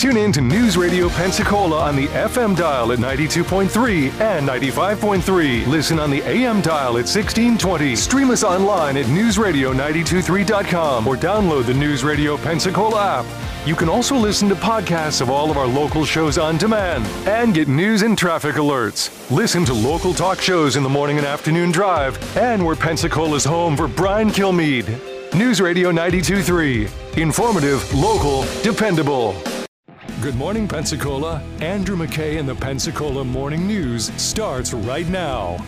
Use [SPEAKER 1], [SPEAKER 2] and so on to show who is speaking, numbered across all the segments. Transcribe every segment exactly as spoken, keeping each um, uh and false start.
[SPEAKER 1] Tune in to News Radio Pensacola on the F M dial at ninety-two point three and ninety-five point three. Listen on the A M dial at sixteen twenty. Stream us online at news radio nine two three dot com or download the News Radio Pensacola app. You can also listen to podcasts of all of our local shows on demand and get news and traffic alerts. Listen to local talk shows in the morning and afternoon drive, and we're Pensacola's home for Brian Kilmeade. News Radio ninety-two point three. Informative, local, dependable. Good morning, Pensacola. Andrew McKay and the Pensacola Morning News starts right now.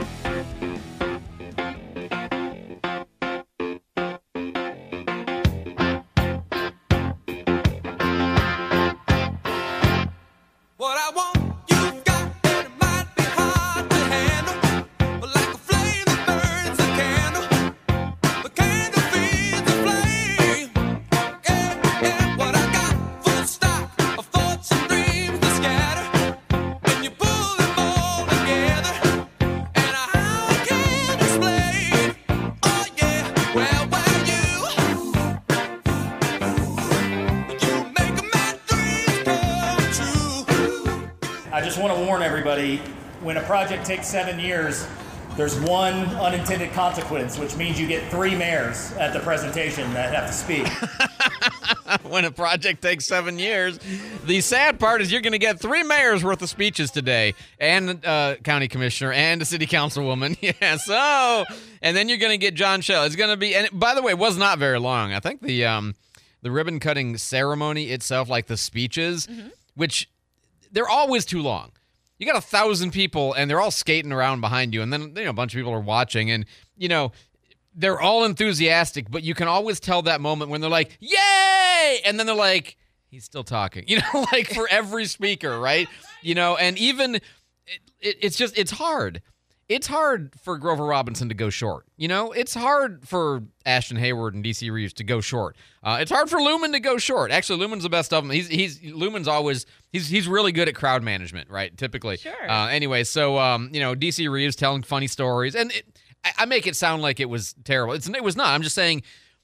[SPEAKER 2] I just want to warn everybody, when a project takes seven years, there's one unintended consequence, which means you get three mayors at the presentation that have to speak.
[SPEAKER 3] When a project takes seven years, the sad part is you're going to get three mayors worth of speeches today, and uh, county commissioner, and a city councilwoman. Yeah, so, and then you're going to get John Shell. It's going to be, and it, by the way, it was not very long. I think the um, the ribbon cutting ceremony itself, like the speeches, mm-hmm. which they're always too long. You got a thousand people, and they're all skating around behind you, and then you know a bunch of people are watching, and you know they're all enthusiastic, but you can always tell that moment when they're like, "Yay!" and then they're like, "He's still talking," you know, like for every speaker, right? You know, and even it, it, it's just it's hard. It's hard for Grover Robinson to go short. You know, it's hard for Ashton Hayward and D C Reeves to go short. Uh, it's hard for Lumen to go short. Actually, Lumen's the best of them. He's he's Lumen's always he's he's really good at crowd management, right? Typically.
[SPEAKER 4] Sure.
[SPEAKER 3] Uh, anyway, so um, you know, D C Reeves telling funny stories, and it, I, I make it sound like it was terrible. It's it was not. I'm just saying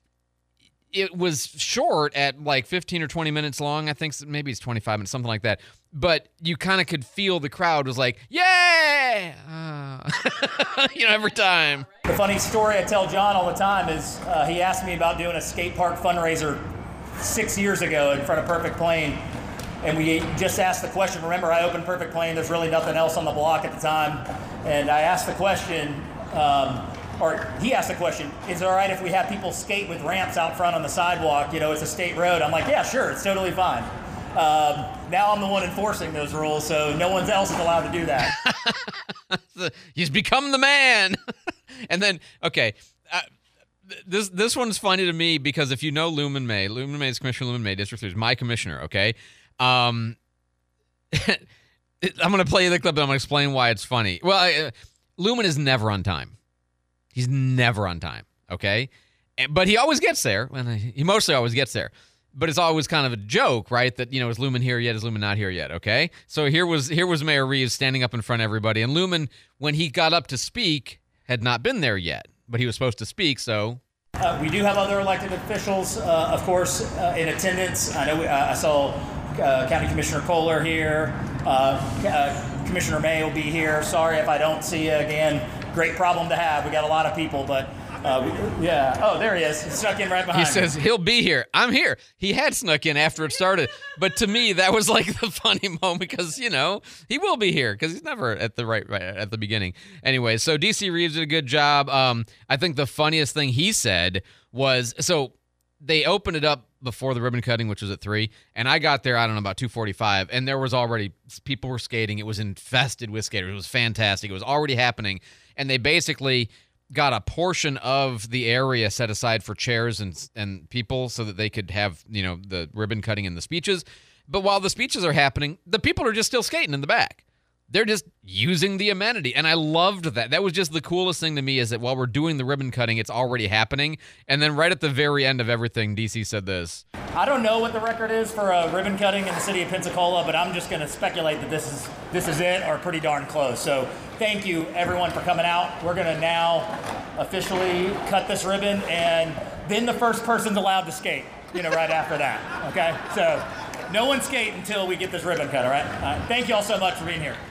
[SPEAKER 3] it was short at like fifteen or twenty minutes long. I think maybe it's twenty-five minutes, something like that. But you kind of could feel the crowd was like, "Yeah!" Uh, you know, every time.
[SPEAKER 2] The funny story I tell John all the time is uh, he asked me about doing a skate park fundraiser six years ago in front of Perfect Plane. And we just asked the question. Remember, I opened Perfect Plane. There's really nothing else on the block at the time. And I asked the question, um, or he asked the question, is it all right if we have people skate with ramps out front on the sidewalk? You know, it's a state road. I'm like, yeah, sure, it's totally fine. Um, now I'm the one enforcing those rules, so no one else is allowed to do that.
[SPEAKER 3] He's become the man. And then, okay, uh, this this one's funny to me because if you know Lumen May, Lumen May is Commissioner Lumen May, District three is my commissioner, okay? Um, I'm going to play you the clip, and I'm going to explain why it's funny. Well, uh, Lumen is never on time. He's never on time, okay? But he always gets there. And he mostly always gets there. But it's always kind of a joke, right? That, you know, is Lumen here yet? Is Lumen not here yet? Okay? So here was here was Mayor Reeves standing up in front of everybody. And Lumen, when he got up to speak, had not been there yet. But he was supposed to speak, so...
[SPEAKER 2] Uh, we do have other elected officials, uh, of course, uh, in attendance. I know we, uh, I saw uh, County Commissioner Kohler here. Uh, uh, Commissioner May will be here. Sorry if I don't see you again. Great problem to have. We got a lot of people, but... Uh, we, yeah. Oh, there he is. He snuck in right behind
[SPEAKER 3] He says
[SPEAKER 2] me.
[SPEAKER 3] He'll be here. I'm here. He had snuck in after it started. But to me, that was like the funny moment because, you know, he will be here because he's never at the right, right at the beginning. Anyway, so D C Reeves did a good job. Um, I think the funniest thing he said was, so they opened it up before the ribbon cutting, which was at three, and I got there, I don't know, about two forty-five, and there was already, people were skating. It was infested with skaters. It was fantastic. It was already happening, and they basically got a portion of the area set aside for chairs and and people so that they could have, you know, the ribbon cutting and the speeches. But while the speeches are happening, the people are just still skating in the back. They're just using the amenity, and I loved that. That was just the coolest thing to me is that while we're doing the ribbon cutting, it's already happening. And then right at the very end of everything, D C said this.
[SPEAKER 2] I don't know what the record is for a ribbon cutting in the city of Pensacola, but I'm just going to speculate that this is this is it or pretty darn close. So thank you, everyone, for coming out. We're going to now officially cut this ribbon, and then the first person's allowed to skate, you know, right after that. Okay? So No one skate until we get this ribbon cut, all right? Uh, thank you all so much for being here.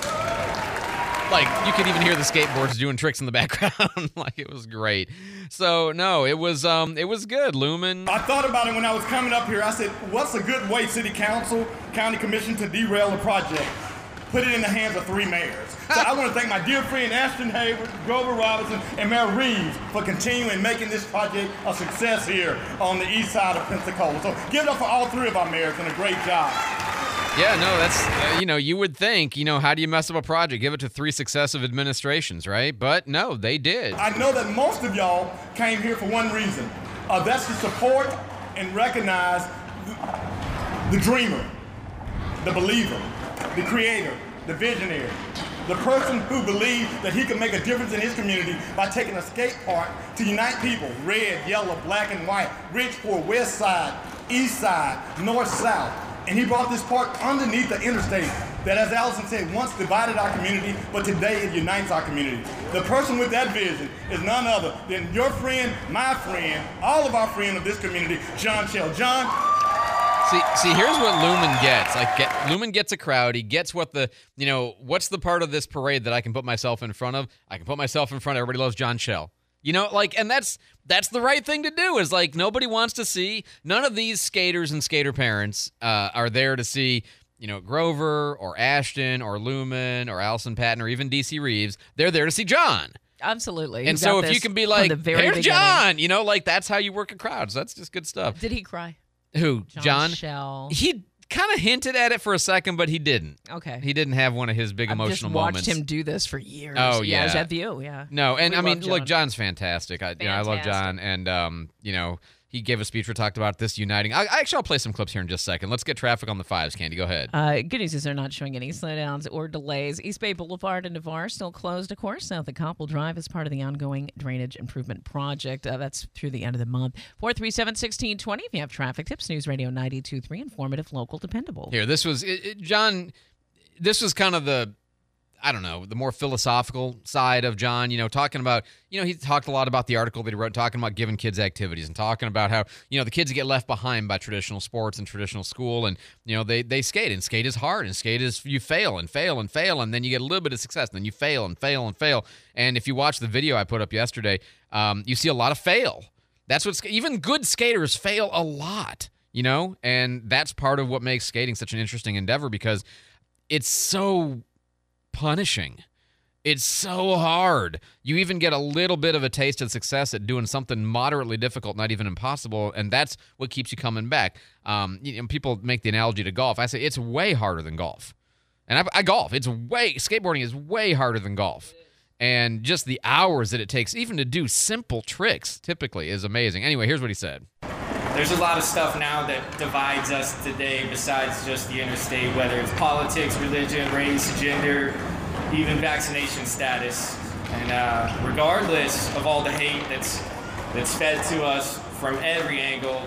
[SPEAKER 3] Like, you could even hear the skateboards doing tricks in the background. Like, it was great. So, no, it was um, it was good. Lumen.
[SPEAKER 4] I thought about it when I was coming up here. I said, what's a good way, City Council, County Commission, to derail the project? Put it in the hands of three mayors. So I want to thank my dear friend Ashton Hayward, Grover Robinson, and Mayor Reeves for continuing making this project a success here on the east side of Pensacola. So give it up for all three of our mayors and a great job.
[SPEAKER 3] Yeah, no, that's, uh, you know, you would think, you know, how do you mess up a project? Give it to three successive administrations, right? But no, they did.
[SPEAKER 4] I know that most of y'all came here for one reason. Uh, that's to support and recognize the, the dreamer, the believer, the creator, the visionary, the person who believed that he could make a difference in his community by taking a skate park to unite people, red, yellow, black, and white, rich, poor, west side, east side, north, south. And he brought this park underneath the interstate that, as Allison said, once divided our community, but today it unites our community. The person with that vision is none other than your friend, my friend, all of our friends of this community, John Shell. John?
[SPEAKER 3] See, see, here's what Lumen gets. Like, get, Lumen gets a crowd. He gets what the, you know, what's the part of this parade that I can put myself in front of? I can put myself in front of. Everybody loves John Shell. You know, like, and that's that's the right thing to do. Is like, nobody wants to see. None of these skaters and skater parents uh, are there to see, you know, Grover or Ashton or Lumen or Allison Patton or even D C Reeves. They're there to see John.
[SPEAKER 5] Absolutely.
[SPEAKER 3] And
[SPEAKER 5] You
[SPEAKER 3] so
[SPEAKER 5] got
[SPEAKER 3] if you
[SPEAKER 5] this
[SPEAKER 3] can be
[SPEAKER 5] from
[SPEAKER 3] like,
[SPEAKER 5] the very
[SPEAKER 3] here's
[SPEAKER 5] beginning.
[SPEAKER 3] John, you know, like, that's how you work a crowd. So that's just good stuff.
[SPEAKER 5] Did he cry?
[SPEAKER 3] Who?
[SPEAKER 5] John
[SPEAKER 3] John?
[SPEAKER 5] Shell.
[SPEAKER 3] He kind of hinted at it for a second, but he didn't.
[SPEAKER 5] Okay.
[SPEAKER 3] He didn't have one of his big
[SPEAKER 5] I've
[SPEAKER 3] emotional
[SPEAKER 5] just watched
[SPEAKER 3] moments.
[SPEAKER 5] him do this for years.
[SPEAKER 3] Oh,
[SPEAKER 5] Yeah, I was
[SPEAKER 3] yeah.
[SPEAKER 5] at View, yeah.
[SPEAKER 3] No, and
[SPEAKER 5] We
[SPEAKER 3] I mean,
[SPEAKER 5] love
[SPEAKER 3] look,
[SPEAKER 5] John.
[SPEAKER 3] John's fantastic. I, you know, I love
[SPEAKER 5] Fantastic.
[SPEAKER 3] John, and um, you know, he gave a speech. We talked about this uniting. I, I actually, I'll play some clips here in just a second. Let's get traffic on the fives. Candy, go ahead.
[SPEAKER 5] Uh, good news is they're not showing any slowdowns or delays. East Bay Boulevard and Navarre still closed, of course. South of Copple Drive is part of the ongoing drainage improvement project. Uh, that's through the end of the month. four three seven, one six two zero if you have traffic tips. News Radio ninety-two point three, informative, local, dependable.
[SPEAKER 3] Here, this was it, it, John. This was kind of the, I don't know, the more philosophical side of John, you know, talking about, you know, he talked a lot about the article that he wrote, talking about giving kids activities and talking about how, you know, the kids get left behind by traditional sports and traditional school, and, you know, they they skate, and skate is hard, and skate is, you fail and fail and fail, and then you get a little bit of success, and then you fail and fail and fail. And if you watch the video I put up yesterday, um, you see a lot of fail. That's what, even good skaters fail a lot, you know, and that's part of what makes skating such an interesting endeavor, because it's so punishing. It's so hard. You even get a little bit of a taste of success at doing something moderately difficult, not even impossible, and that's what keeps you coming back. Um, you know, people make the analogy to golf. I say it's way harder than golf. And I, I golf. It's way, skateboarding is way harder than golf. And just the hours that it takes, even to do simple tricks, typically, is amazing. Anyway, here's what he said.
[SPEAKER 6] There's a lot of stuff now that divides us today besides just the interstate, whether it's politics, religion, race, gender, even vaccination status. And uh, regardless of all the hate that's that's fed to us from every angle,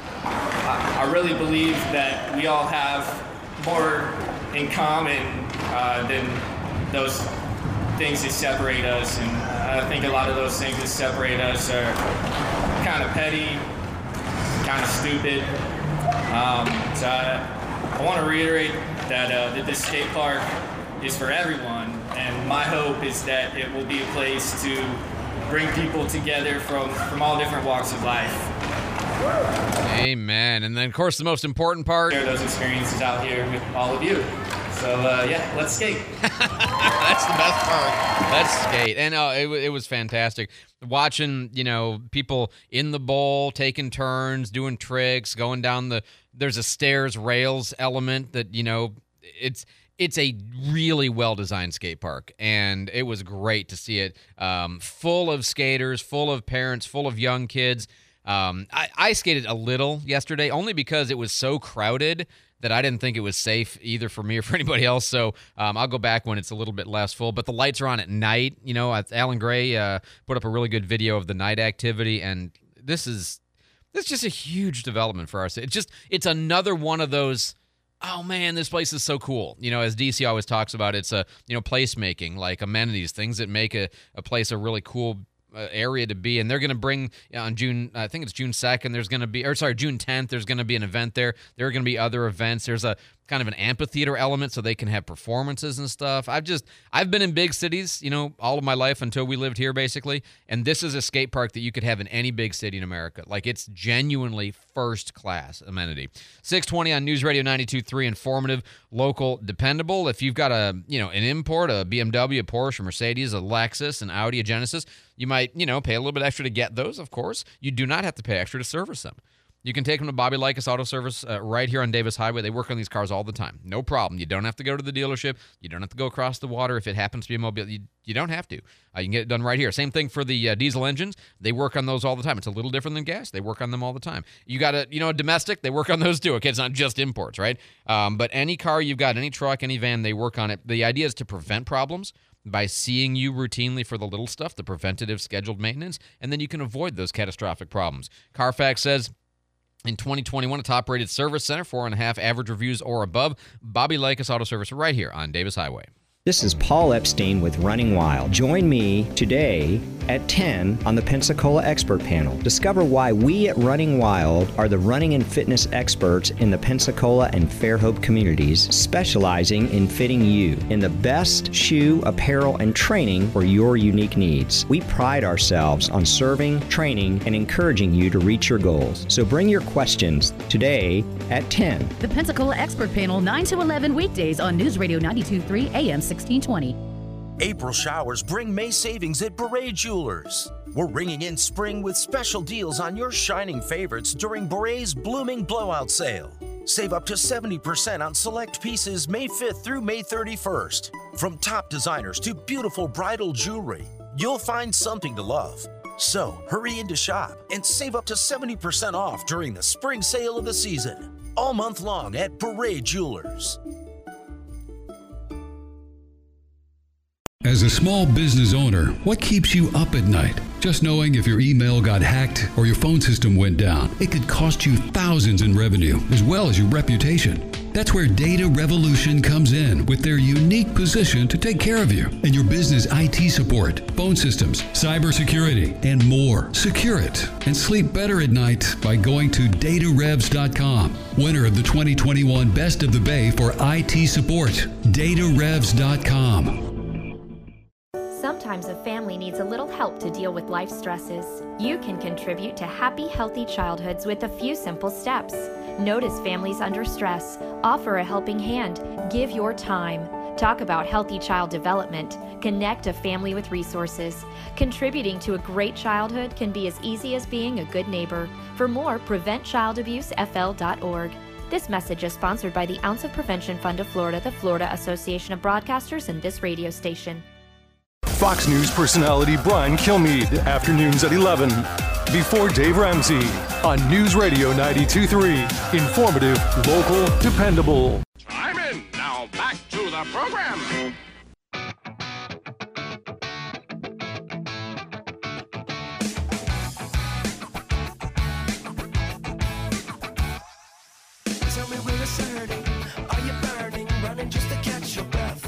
[SPEAKER 6] I, I really believe that we all have more in common uh, than those things that separate us. And I think a lot of those things that separate us are kind of petty, kind of stupid. Um, so I, I want to reiterate that, uh, that this skate park is for everyone, and my hope is that it will be a place to bring people together from, from all different walks of life.
[SPEAKER 3] Amen. And then, of course, the most important part.
[SPEAKER 6] Share those experiences out here with all of you. So, uh, yeah, let's skate.
[SPEAKER 3] That's the best part. Let's skate. And uh, it, it was fantastic. Watching, you know, people in the bowl, taking turns, doing tricks, going down the, there's a stairs rails element that, you know, it's, it's a really well-designed skate park, and it was great to see it um, full of skaters, full of parents, full of young kids. Um, I, I skated a little yesterday only because it was so crowded that I didn't think it was safe either for me or for anybody else. So um, I'll go back when it's a little bit less full. But the lights are on at night. You know, Alan Gray uh, put up a really good video of the night activity, and this is this is just a huge development for our city. It's just it's another one of those. Oh man, this place is so cool. You know, as D C always talks about, it's a you know placemaking, like amenities, things that make a, a place a really cool uh, area to be. And they're going to bring uh, on June, I think it's June second, there's going to be, or sorry, June tenth, there's going to be an event there. There are going to be other events. There's a kind of an amphitheater element so they can have performances and stuff. I've just, I've been in big cities, you know, all of my life until we lived here, basically. And this is a skate park that you could have in any big city in America. Like, it's genuinely first-class amenity. six twenty on News Radio ninety-two point three, informative, local, dependable. If you've got a, you know, an import, a B M W, a Porsche, a Mercedes, a Lexus, an Audi, a Genesis, you might, you know, pay a little bit extra to get those, of course. You do not have to pay extra to service them. You can take them to Bobby Likas Auto Service uh, right here on Davis Highway. They work on these cars all the time. No problem. You don't have to go to the dealership. You don't have to go across the water if it happens to be a mobile. You, you don't have to. Uh, you can get it done right here. Same thing for the uh, diesel engines. They work on those all the time. It's a little different than gas. They work on them all the time. You got a, you know, a domestic. They work on those too. Okay, it's not just imports, right? Um, but any car you've got, any truck, any van, they work on it. The idea is to prevent problems by seeing you routinely for the little stuff, the preventative scheduled maintenance, and then you can avoid those catastrophic problems. Carfax says, in twenty twenty-one, a top-rated service center, four and a half average reviews or above. Bobby Likas Auto Service right here on Davis Highway.
[SPEAKER 7] This is Paul Epstein with Running Wild. Join me today at ten on the Pensacola Expert Panel. Discover why we at Running Wild are the running and fitness experts in the Pensacola and Fairhope communities, specializing in fitting you in the best shoe, apparel, and training for your unique needs. We pride ourselves on serving, training, and encouraging you to reach your goals. So bring your questions today at ten.
[SPEAKER 8] The Pensacola Expert Panel, nine to eleven weekdays on News Radio ninety-two point three A M sixteen twenty.
[SPEAKER 9] April showers bring May savings at Beret Jewelers. We're ringing in spring with special deals on your shining favorites during Beret's blooming blowout sale. Save up to seventy percent on select pieces May fifth through May thirty-first. From top designers to beautiful bridal jewelry, you'll find something to love. So hurry in to shop and save up to seventy percent off during the spring sale of the season. All month long at Beret Jewelers.
[SPEAKER 10] As a small business owner, what keeps you up at night? Just knowing if your email got hacked or your phone system went down, it could cost you thousands in revenue as well as your reputation. That's where Data Revolution comes in with their unique position to take care of you and your business I T support, phone systems, cybersecurity, and more. Secure it and sleep better at night by going to data revs dot com. Winner of the twenty twenty-one Best of the Bay for I T support, data revs dot com.
[SPEAKER 11] Sometimes a family needs a little help to deal with life stresses. You can contribute to happy, healthy childhoods with a few simple steps. Notice families under stress. Offer a helping hand. Give your time. Talk about healthy child development. Connect a family with resources. Contributing to a great childhood can be as easy as being a good neighbor. For more, prevent child abuse f l dot org. This message is sponsored by the Ounce of Prevention Fund of Florida, the Florida Association of Broadcasters, and this radio station.
[SPEAKER 1] Fox News personality Brian Kilmeade, afternoons at eleven. Before Dave Ramsey on News Radio ninety-two point three. Informative, local, dependable.
[SPEAKER 12] I'm in. Now back to the program.
[SPEAKER 13] Tell me where it's hurting. Are you burning? Running just to catch your breath.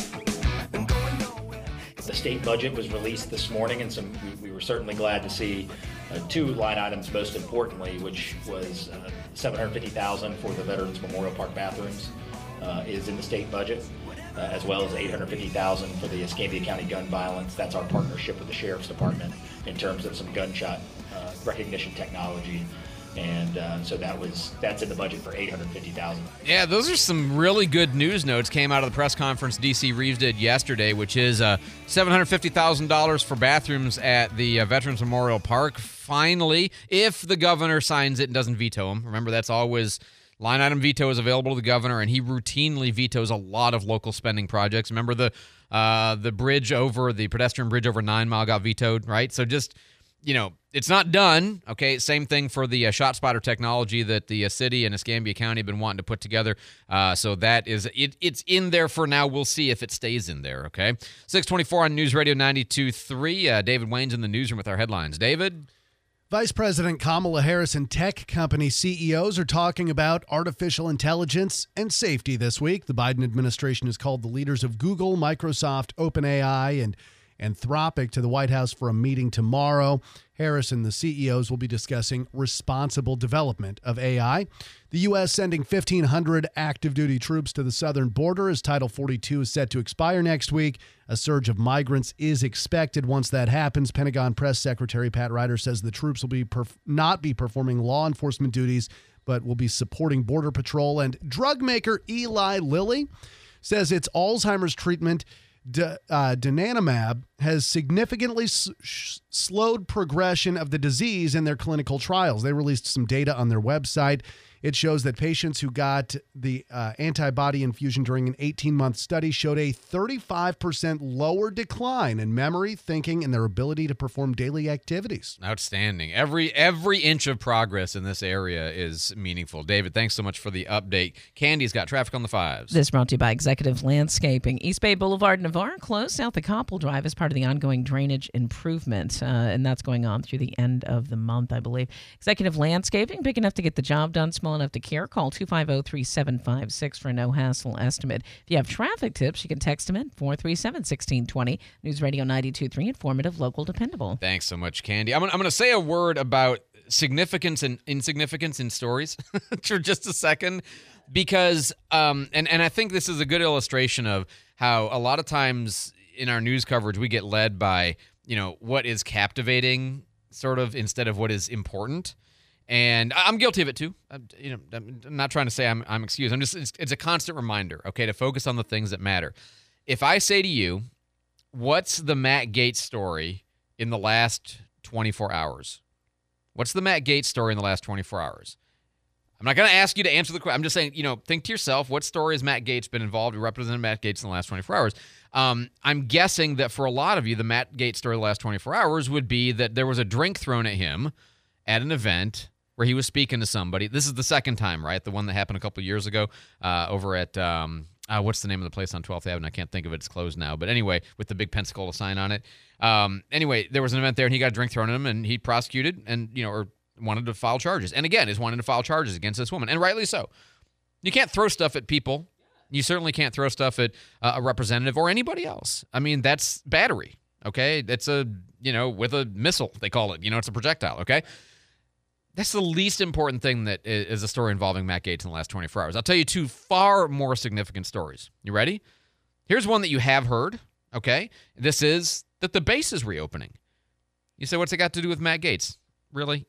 [SPEAKER 14] The state budget was released this morning, and some we, we were certainly glad to see uh, two line items, most importantly, which was uh, seven hundred fifty thousand dollars for the Veterans Memorial Park bathrooms uh, is in the state budget, uh, as well as eight hundred fifty thousand dollars for the Escambia County gun violence. That's our partnership with the Sheriff's Department in terms of some gunshot uh, recognition technology. And uh, so that was that's in the budget for eight hundred fifty thousand dollars.
[SPEAKER 3] Yeah, those are some really good news notes came out of the press conference D C Reeves did yesterday, which is uh, seven hundred fifty thousand dollars for bathrooms at the uh, Veterans Memorial Park. Finally, if the governor signs it and doesn't veto them. Remember, that's always line item veto is available to the governor, and he routinely vetoes a lot of local spending projects. Remember the uh, the bridge over the pedestrian bridge over Nine Mile got vetoed, right? So just. You know, it's not done, okay? Same thing for the uh, shot spotter technology that the uh, city and Escambia County have been wanting to put together. Uh, so that is, it, it's in there for now. We'll see if it stays in there, okay? six twenty-four on News Radio ninety-two point three. Uh, David Wayne's in the newsroom with our headlines. David?
[SPEAKER 15] Vice President Kamala Harris and tech company C E Os are talking about artificial intelligence and safety this week. The Biden administration has called the leaders of Google, Microsoft, OpenAI, and Anthropic to the White House for a meeting tomorrow. Harris and the C E Os will be discussing responsible development of A I. The U S sending fifteen hundred active duty troops to the southern border as Title forty-two is set to expire next week. A surge of migrants is expected once that happens. Pentagon Press Secretary Pat Ryder says the troops will be perf- not be performing law enforcement duties, but will be supporting Border Patrol. And drug maker Eli Lilly says its Alzheimer's treatment D- uh, donanemab has significantly s- sh- slowed progression of the disease in their clinical trials. They released some data on their website. It shows that patients who got the uh, antibody infusion during an eighteen-month study showed a thirty-five percent lower decline in memory, thinking, and their ability to perform daily activities.
[SPEAKER 3] Outstanding. Every every inch of progress in this area is meaningful. David, thanks so much for the update. Candy's got traffic on the fives.
[SPEAKER 5] This brought to you by Executive Landscaping. East Bay Boulevard, Navarre, closed south of Koppel Drive as part of the ongoing drainage improvement, uh, and that's going on through the end of the month, I believe. Executive Landscaping, big enough to get the job done, small enough to care. Call two five zero, three seven five six for a no-hassle estimate. If you have traffic tips, you can text them in four three seven, one six two zero. News Radio ninety-two point three, informative, local, dependable.
[SPEAKER 3] Thanks so much, Candy. I'm, I'm going to say a word about significance and insignificance in stories for just a second, because, um, and, and I think this is a good illustration of how a lot of times in our news coverage, we get led by, you know, what is captivating sort of instead of what is important. And I'm guilty of it too. I'm, you know, I'm not trying to say I'm, I'm excused. I'm just, it's, it's a constant reminder, okay, to focus on the things that matter. If I say to you, what's the Matt Gaetz story in the last twenty-four hours? What's the Matt Gaetz story in the last twenty-four hours? I'm not going to ask you to answer the question. I'm just saying, you know, think to yourself, what story has Matt Gaetz been involved in, representing Matt Gaetz in the last twenty-four hours? Um, I'm guessing that for a lot of you, the Matt Gaetz story of the last twenty-four hours would be that there was a drink thrown at him at an event where he was speaking to somebody. This is the second time, right? The one that happened a couple years ago uh, over at, um, uh, what's the name of the place on twelfth Avenue? I can't think of it. It's closed now. But anyway, with the big Pensacola sign on it. Um, anyway, there was an event there, and he got a drink thrown at him, and he prosecuted and, you know, or wanted to file charges. And again, is wanting to file charges against this woman, and rightly so. You can't throw stuff at people. You certainly can't throw stuff at uh, a representative or anybody else. I mean, that's battery, okay? That's a, you know, with a missile, they call it. You know, it's a projectile, okay? That's the least important thing that is a story involving Matt Gaetz in the last twenty-four hours. I'll tell you two far more significant stories. You ready? Here's one that you have heard, okay? This is that the base is reopening. You say, what's it got to do with Matt Gaetz? Really?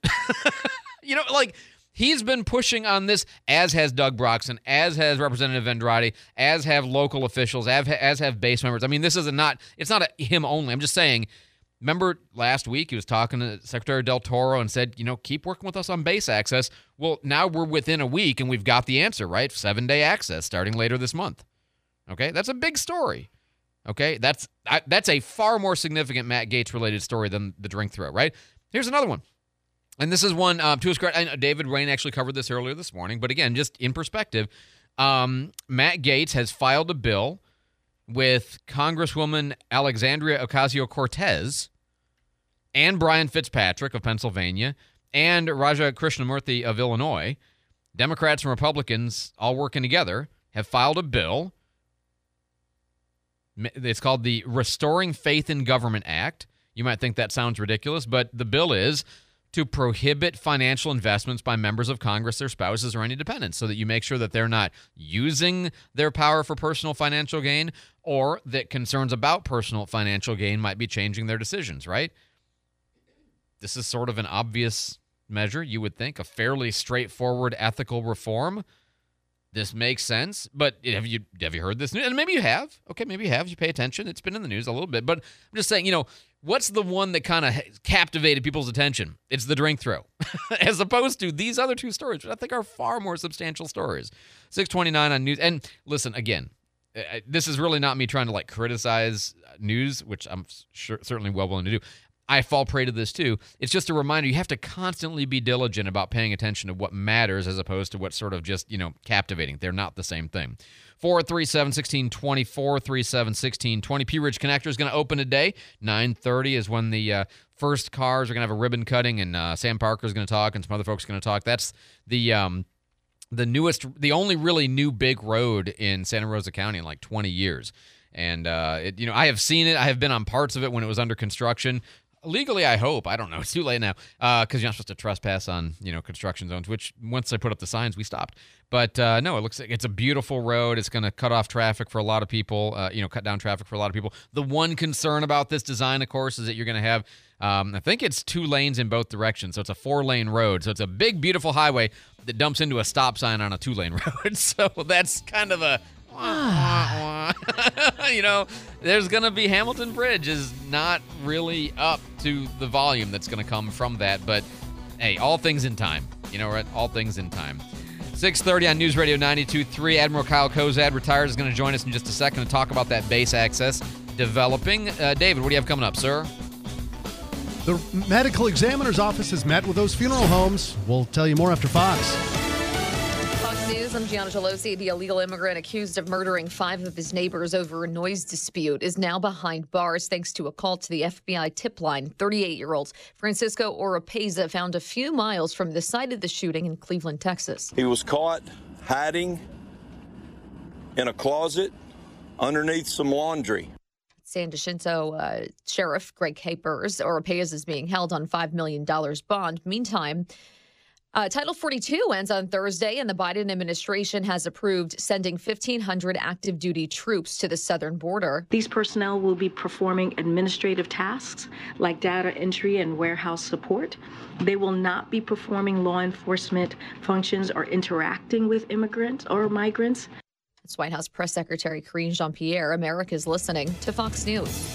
[SPEAKER 3] You know, like, he's been pushing on this, as has Doug Broxson, as has Representative Andrade, as have local officials, as have base members. I mean, this is a not, it's not a him only. I'm just saying, remember last week he was talking to Secretary Del Toro and said, you know, keep working with us on base access. Well, now we're within a week and we've got the answer, right? Seven-day access starting later this month. Okay? That's a big story. Okay? That's I, that's a far more significant Matt Gaetz-related story than the drink throw, right? Here's another one. And this is one, uh, to his credit, I know David Rain actually covered this earlier this morning, but again, just in perspective, um, Matt Gaetz has filed a bill with Congresswoman Alexandria Ocasio-Cortez and Brian Fitzpatrick of Pennsylvania and Raja Krishnamurthy of Illinois. Democrats and Republicans all working together have filed a bill. It's called the Restoring Faith in Government Act. You might think that sounds ridiculous, but the bill is to prohibit financial investments by members of Congress, their spouses, or any dependents, so that you make sure that they're not using their power for personal financial gain, or that concerns about personal financial gain might be changing their decisions, right? This is sort of an obvious measure, you would think, a fairly straightforward ethical reform. This makes sense, but have you have you heard this news? And maybe you have. Okay, maybe you have. You pay attention. It's been in the news a little bit, but I'm just saying, you know, what's the one that kind of captivated people's attention? It's the drink throw, as opposed to these other two stories, which I think are far more substantial stories. six twenty-nine on news. And listen, again, this is really not me trying to like criticize news, which I'm sure, certainly well willing to do. I fall prey to this too. It's just a reminder you have to constantly be diligent about paying attention to what matters as opposed to what's sort of just, you know, captivating. They're not the same thing. four three seven, one six two zero, four three seven, one six two zero. P Ridge Connector is going to open today. nine thirty is when the uh, first cars are going to have a ribbon cutting, and uh, Sam Parker is going to talk, and some other folks are going to talk. That's the um, the newest, the only really new big road in Santa Rosa County in like twenty years. And, uh, it, you know, I have seen it. I have been on parts of it when it was under construction. Legally, I hope. I don't know. It's too late now because uh, you're not supposed to trespass on, you know, construction zones, which once they put up the signs, we stopped. But, uh, no, it looks like it's a beautiful road. It's going to cut off traffic for a lot of people, uh, you know, cut down traffic for a lot of people. The one concern about this design, of course, is that you're going to have, um, I think it's two lanes in both directions. So it's a four-lane road. So it's a big, beautiful highway that dumps into a stop sign on a two-lane road. So that's kind of a... you know, there's going to be Hamilton Bridge is not really up to the volume that's going to come from that. But, hey, all things in time. You know, right? All things in time. six thirty on News Radio ninety-two point three. Admiral Kyle Kozad, retired, is going to join us in just a second to talk about that base access developing. Uh, David, what do you have coming up, sir?
[SPEAKER 15] The medical examiner's office has met with those funeral homes. We'll tell you more after Fox.
[SPEAKER 16] News. I'm Gianna Gelosi. The illegal immigrant accused of murdering five of his neighbors over a noise dispute is now behind bars thanks to a call to the F B I tip line. thirty-eight-year-old Francisco Oropeza found a few miles from the site of the shooting in Cleveland, Texas.
[SPEAKER 17] He was caught hiding in a closet underneath some laundry.
[SPEAKER 16] San Jacinto uh, Sheriff Greg Capers. Oropeza is being held on five million dollars bond. Meantime, Uh, Title forty-two ends on Thursday, and the Biden administration has approved sending fifteen hundred active duty troops to the southern border.
[SPEAKER 18] These personnel will be performing administrative tasks like data entry and warehouse support. They will not be performing law enforcement functions or interacting with immigrants or migrants.
[SPEAKER 16] That's White House Press Secretary Karine Jean-Pierre. America's listening to Fox News.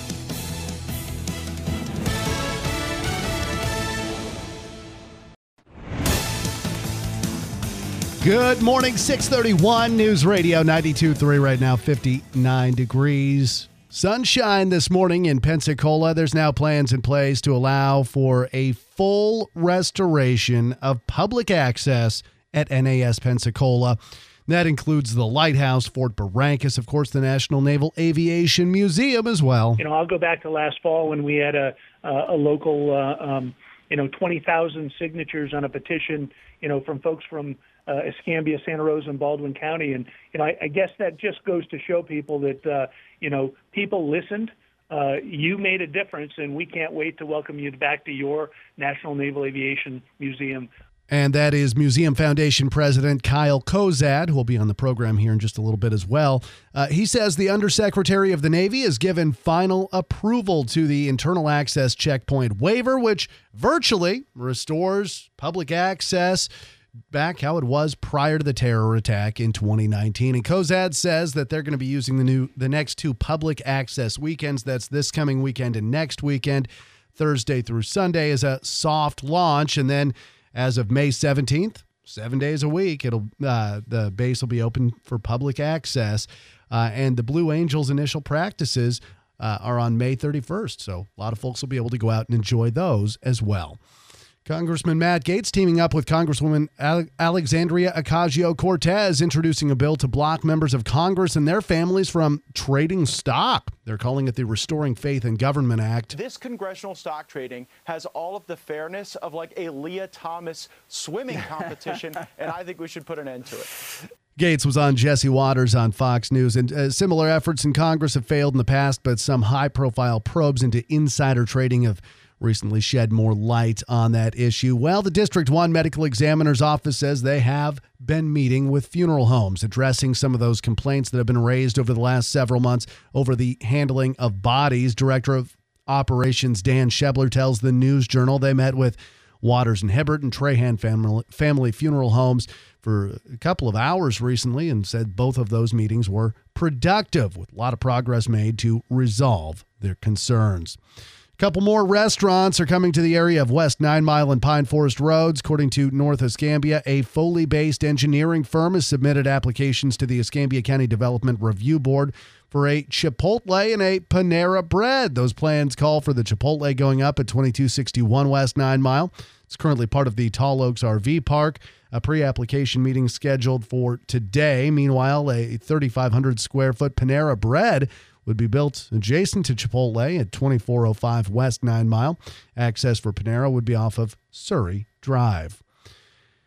[SPEAKER 15] Good morning, six thirty-one News Radio ninety-two point three right now, fifty-nine degrees. Sunshine this morning in Pensacola. There's now plans in place to allow for a full restoration of public access at N A S Pensacola. That includes the lighthouse, Fort Barrancas, of course, the National Naval Aviation Museum as well.
[SPEAKER 19] You know, I'll go back to last fall when we had a, a local, uh, um, you know, twenty thousand signatures on a petition, you know, from folks from Uh, Escambia, Santa Rosa, and Baldwin County. And, you know, I, I guess that just goes to show people that, uh, you know, people listened. Uh, you made a difference, and we can't wait to welcome you back to your National Naval Aviation Museum.
[SPEAKER 15] And that is Museum Foundation President Kyle Kozad, who will be on the program here in just a little bit as well. Uh, he says the Undersecretary of the Navy has given final approval to the internal access checkpoint waiver, which virtually restores public access back how it was prior to the terror attack in twenty nineteen. And Kozad says that they're going to be using the new the next two public access weekends. That's this coming weekend and next weekend, Thursday through Sunday, as a soft launch. And then as of May seventeenth, seven days a week, it'll uh, the base will be open for public access. Uh, and the Blue Angels initial practices uh, are on May thirty-first. So a lot of folks will be able to go out and enjoy those as well. Congressman Matt Gaetz teaming up with Congresswoman Alexandria Ocasio-Cortez, introducing a bill to block members of Congress and their families from trading stock. They're calling it the Restoring Faith in Government Act.
[SPEAKER 20] This congressional stock trading has all of the fairness of like a Leah Thomas swimming competition, and I think we should put an end to it.
[SPEAKER 15] Gaetz was on Jesse Waters on Fox News, and uh, similar efforts in Congress have failed in the past, but some high-profile probes into insider trading have recently shed more light on that issue. Well, the District one Medical Examiner's Office says they have been meeting with funeral homes, addressing some of those complaints that have been raised over the last several months over the handling of bodies. Director of Operations Dan Shebler tells the News Journal they met with Waters and Hibbert and Trahan family, family Funeral Homes for a couple of hours recently and said both of those meetings were productive, with a lot of progress made to resolve their concerns. A couple more restaurants are coming to the area of West Nine Mile and Pine Forest Roads. According to North Escambia, a Foley-based engineering firm has submitted applications to the Escambia County Development Review Board for a Chipotle and a Panera Bread. Those plans call for the Chipotle going up at twenty-two sixty-one West Nine Mile. It's currently part of the Tall Oaks R V Park. A pre-application meeting scheduled for today. Meanwhile, a thirty-five hundred square foot Panera Bread would be built adjacent to Chipotle at twenty-four oh five West Nine Mile. Access for Panera would be off of Surrey Drive.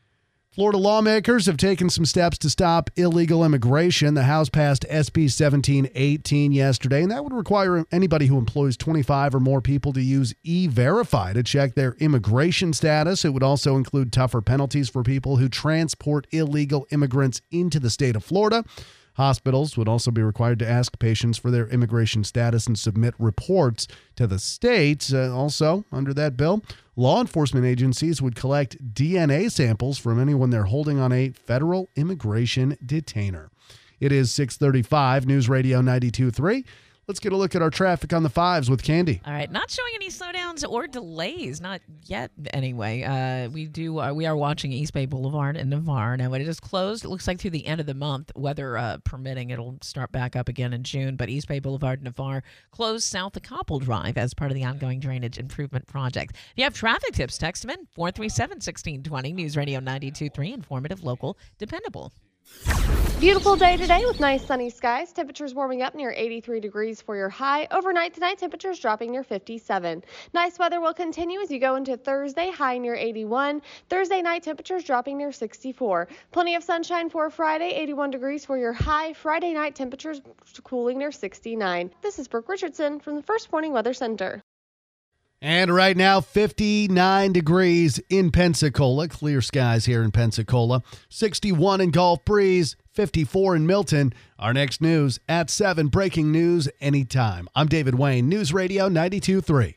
[SPEAKER 15] Florida lawmakers have taken some steps to stop illegal immigration. The House passed S B seventeen eighteen yesterday, and that would require anybody who employs twenty-five or more people to use E-Verify to check their immigration status. It would also include tougher penalties for people who transport illegal immigrants into the state of Florida. Hospitals would also be required to ask patients for their immigration status and submit reports to the state. Uh, also, under that bill, law enforcement agencies would collect D N A samples from anyone they're holding on a federal immigration detainer. It is six thirty-five, News Radio ninety-two point three. Let's get a look at our traffic on the fives with Candy.
[SPEAKER 5] All right, not showing any slowdowns or delays, not yet anyway. Uh, we do. Uh, we are watching East Bay Boulevard in Navarre. Now, it is closed. It looks like through the end of the month, weather uh, permitting, it'll start back up again in June. But East Bay Boulevard, Navarre, closed south of Copple Drive as part of the ongoing drainage improvement project. If you have traffic tips, text them in four three seven, one six two zero. News Radio ninety-two point three, informative, local, dependable.
[SPEAKER 21] Beautiful day today with nice sunny skies. Temperatures warming up near eighty-three degrees for your high. Overnight tonight, temperatures dropping near fifty-seven. Nice weather will continue as you go into Thursday, high near eighty-one. Thursday night, temperatures dropping near sixty-four. Plenty of sunshine for Friday, eighty-one degrees for your high. Friday night, temperatures cooling near sixty-nine. This is Brooke Richardson from the First Warning Weather Center.
[SPEAKER 15] And right now, fifty-nine degrees in Pensacola. Clear skies here in Pensacola. sixty-one in Gulf Breeze. fifty-four in Milton. Our next news at seven. Breaking news anytime. I'm David Wayne, News Radio ninety-two point three.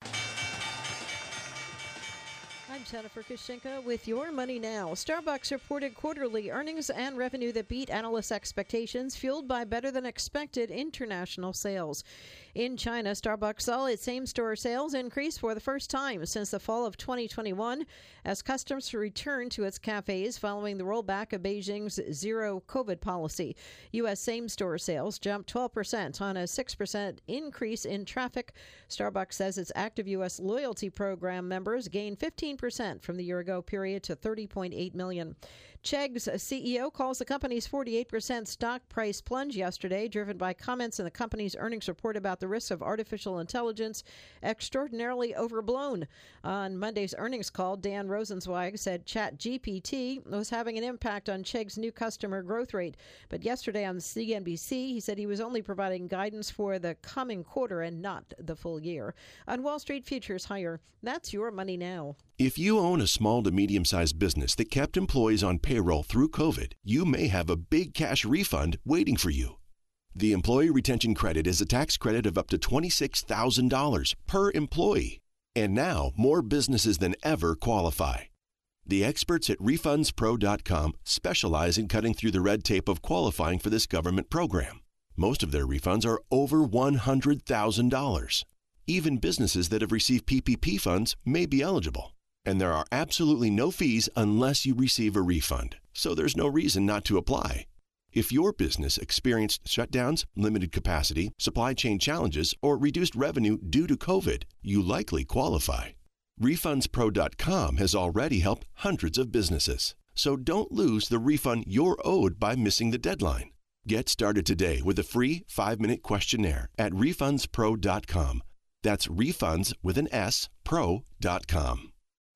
[SPEAKER 22] Jennifer Kushinka with your Money Now. Starbucks reported quarterly earnings and revenue that beat analysts' expectations, fueled by better than expected international sales. In China, Starbucks saw its same-store sales increase for the first time since the fall of twenty twenty-one as customers returned to its cafes following the rollback of Beijing's zero COVID policy. U S same-store sales jumped twelve percent on a six percent increase in traffic. Starbucks says its active U S loyalty program members gained fifteen percent from the year-ago period to thirty point eight million. Chegg's C E O calls the company's forty-eight percent stock price plunge yesterday driven by comments in the company's earnings report about the risks of artificial intelligence extraordinarily overblown. On Monday's earnings call, Dan Rosenzweig said ChatGPT was having an impact on Chegg's new customer growth rate. But yesterday on C N B C, he said he was only providing guidance for the coming quarter and not the full year. On Wall Street, futures higher. That's your Money Now.
[SPEAKER 23] If you own a small to medium-sized business that kept employees on payroll through COVID, you may have a big cash refund waiting for you. The Employee Retention Credit is a tax credit of up to twenty-six thousand dollars per employee. And now, more businesses than ever qualify. The experts at refunds pro dot com specialize in cutting through the red tape of qualifying for this government program. Most of their refunds are over one hundred thousand dollars. Even businesses that have received P P P funds may be eligible. And there are absolutely no fees unless you receive a refund. So there's no reason not to apply. If your business experienced shutdowns, limited capacity, supply chain challenges, or reduced revenue due to COVID, you likely qualify. refunds pro dot com has already helped hundreds of businesses. So don't lose the refund you're owed by missing the deadline. Get started today with a free five-minute questionnaire at refunds pro dot com. That's refunds with an S, pro dot com.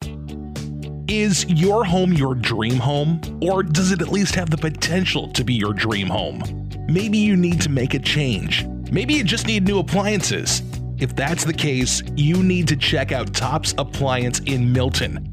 [SPEAKER 24] Is your home your dream home? Or does it at least have the potential to be your dream home? Maybe you need to make a change. Maybe you just need new appliances. If that's the case, you need to check out Tops Appliance in Milton.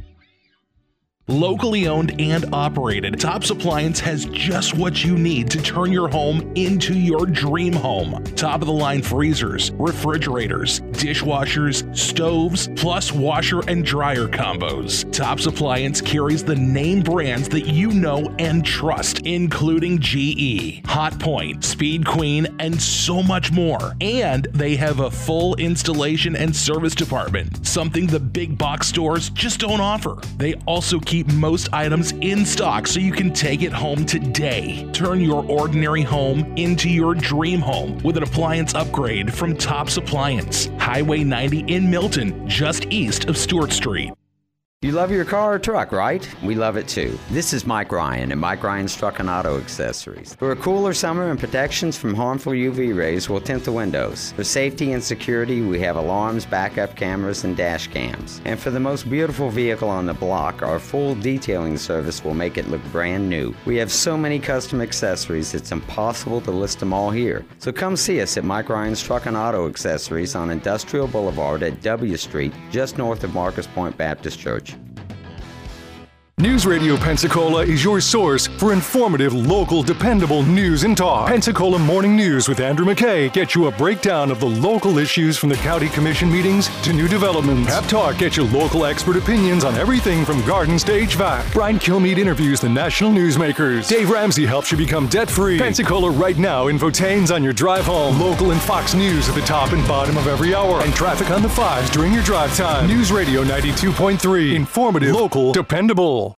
[SPEAKER 24] Locally owned and operated, Tops Appliance has just what you need to turn your home into your dream home. Top-of-the-line freezers, refrigerators, dishwashers, stoves, plus washer and dryer combos. Tops Appliance carries the name brands that you know and trust, including G E, Hotpoint, Speed Queen, and so much more. And they have a full installation and service department, something the big box stores just don't offer. They also keep most items in stock so you can take it home today. Turn your ordinary home into your dream home with an appliance upgrade from Tops Appliance. Highway ninety in Milton, just east of Stewart Street.
[SPEAKER 2] You love your car or truck, right? We love it too. This is Mike Ryan at Mike Ryan's Truck and Auto Accessories. For a cooler summer and protections from harmful U V rays, we'll tint the windows. For safety and security, we have alarms, backup cameras, and dash cams. And for the most beautiful vehicle on the block, our full detailing service will make it look brand new. We have so many custom accessories, it's impossible to list them all here. So come see us at Mike Ryan's Truck and Auto Accessories on Industrial Boulevard at W Street, just north of Marcus Point Baptist Church.
[SPEAKER 1] News Radio Pensacola is your source for informative, local, dependable news and talk. Pensacola Morning News with Andrew McKay gets you a breakdown of the local issues from the county commission meetings to new developments. Pep Talk gets you local expert opinions on everything from gardens to H V A C. Brian Kilmeade interviews the national newsmakers. Dave Ramsey helps you become debt-free. Pensacola Right Now infotains on your drive home. Local and Fox News at the top and bottom of every hour. And traffic on the fives during your drive time. News Radio ninety-two point three. Informative, local, dependable.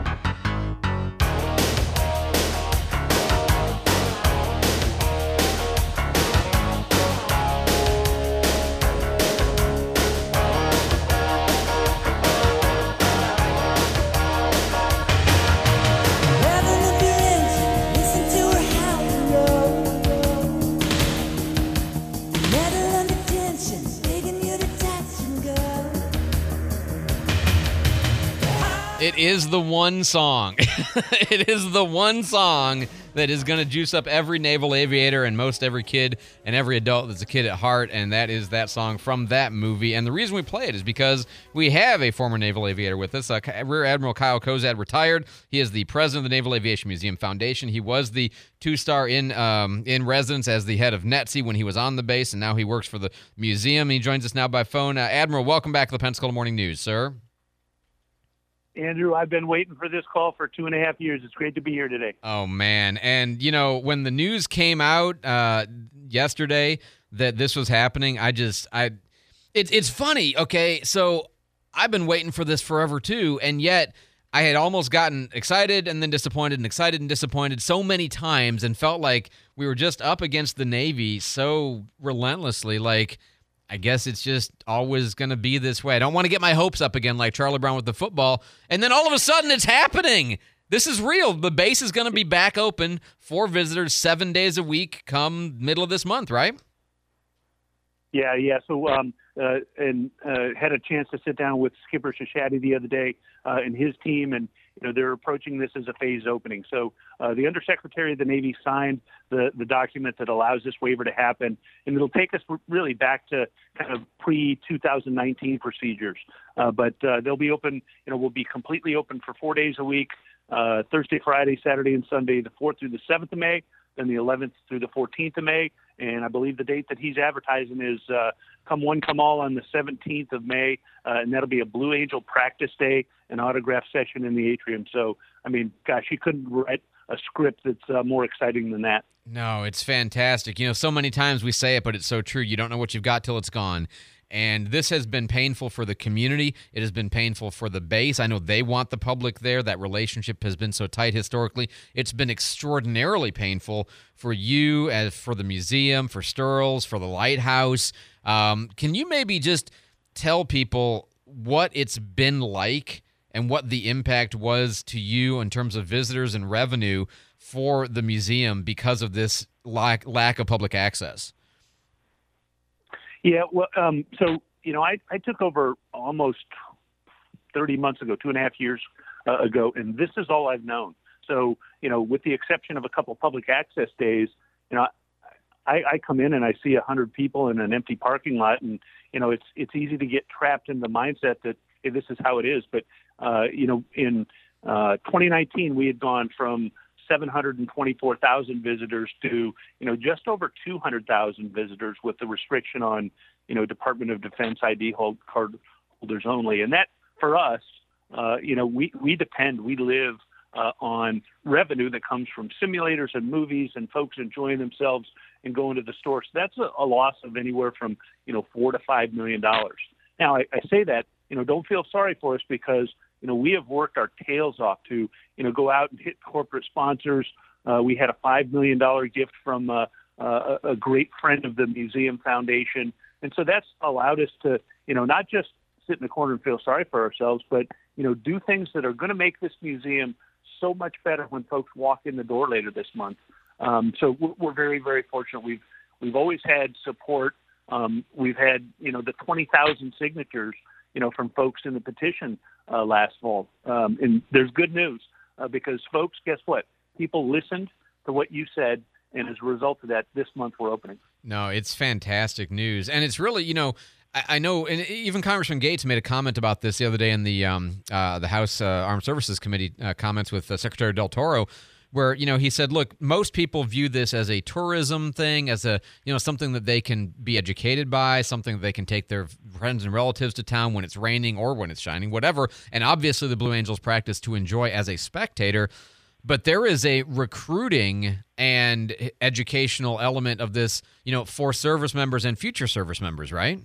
[SPEAKER 3] It is the one song. It is the one song that is going to juice up every naval aviator and most every kid and every adult that's a kid at heart, and that is that song from that movie. And the reason we play it is because we have a former naval aviator with us. Uh, Rear Admiral Kyle Kozad retired. He is the president of the Naval Aviation Museum Foundation. He was the two-star in um, in residence as the head of N E T S I when he was on the base, and now he works for the museum. He joins us now by phone. Uh, Admiral, welcome back to the Pensacola Morning News, sir.
[SPEAKER 19] Andrew, I've been waiting for this call for two and a half years. It's great to be here today.
[SPEAKER 3] Oh, man. And, you know, when the news came out uh, yesterday that this was happening, I just, I, it, it's funny, okay? So I've been waiting for this forever, too, and yet I had almost gotten excited and then disappointed and excited and disappointed so many times and felt like we were just up against the Navy so relentlessly, like, I guess it's just always going to be this way. I don't want to get my hopes up again like Charlie Brown with the football. And then all of a sudden it's happening. This is real. The base is going to be back open for visitors seven days a week come middle of this month, right?
[SPEAKER 19] Yeah, yeah. So, um, uh, and uh, had a chance to sit down with Skipper Shashadi the other day uh, and his team, and you know they're approaching this as a phased opening. So, uh, the Undersecretary of the Navy signed the the document that allows this waiver to happen, and it'll take us really back to kind of pre twenty nineteen procedures. Uh, but uh, they'll be open. You know, we'll be completely open for four days a week: uh, Thursday, Friday, Saturday, and Sunday, the fourth through the seventh of May. Then the eleventh through the fourteenth of May, and I believe the date that he's advertising is uh, come one, come all on the seventeenth of May, uh, and that'll be a Blue Angel practice day, an autograph session in the atrium. So, I mean, gosh, you couldn't write a script that's uh, more exciting than that.
[SPEAKER 3] No, it's fantastic. You know, so many times we say it, but it's so true. You don't know what you've got till it's gone. And this has been painful for the community. It has been painful for the base. I know they want the public there. That relationship has been so tight historically. It's been extraordinarily painful for you, as for the museum, for Sterls, for the lighthouse. Um, can you maybe just tell people what it's been like and what the impact was to you in terms of visitors and revenue for the museum because of this lack, lack of public access?
[SPEAKER 19] Yeah, well, um, so, you know, I, I took over almost thirty months ago, two and a half years uh, ago, and this is all I've known. So, you know, with the exception of a couple of public access days, you know, I, I come in and I see one hundred people in an empty parking lot, and, you know, it's it's easy to get trapped in the mindset that, hey, this is how it is. But, uh, you know, in uh, twenty nineteen, we had gone from seven hundred twenty-four thousand visitors to, you know, just over two hundred thousand visitors with the restriction on, you know, Department of Defense I D hold, card holders only. And that, for us, uh, you know, we, we depend, we live uh, on revenue that comes from simulators and movies and folks enjoying themselves and going to the store. So that's a, a loss of anywhere from, you know, four to five million dollars. Now, I, I say that, you know, don't feel sorry for us because, you know, we have worked our tails off to, you know, go out and hit corporate sponsors. Uh, we had a five million dollars gift from uh, uh, a great friend of the Museum Foundation. And so that's allowed us to, you know, not just sit in the corner and feel sorry for ourselves, but, you know, do things that are going to make this museum so much better when folks walk in the door later this month. Um, so we're, we're very, very fortunate. We've we've always had support. Um, we've had, you know, the twenty thousand signatures, you know, from folks in the petition uh, last fall. Um, and there's good news uh, because, folks, guess what? People listened to what you said, and as a result of that, this month we're opening.
[SPEAKER 3] No, it's fantastic news. And it's really, you know, I, I know, and even Congressman Gates made a comment about this the other day in the um, uh, the House uh, Armed Services Committee uh, comments with uh, Secretary Del Toro, where, you know, he said, look, most people view this as a tourism thing, as a, you know, something that they can be educated by, something that they can take their friends and relatives to town when it's raining or when it's shining, whatever. And obviously the Blue Angels practice to enjoy as a spectator. But there is a recruiting and educational element of this, you know, for service members and future service members, right?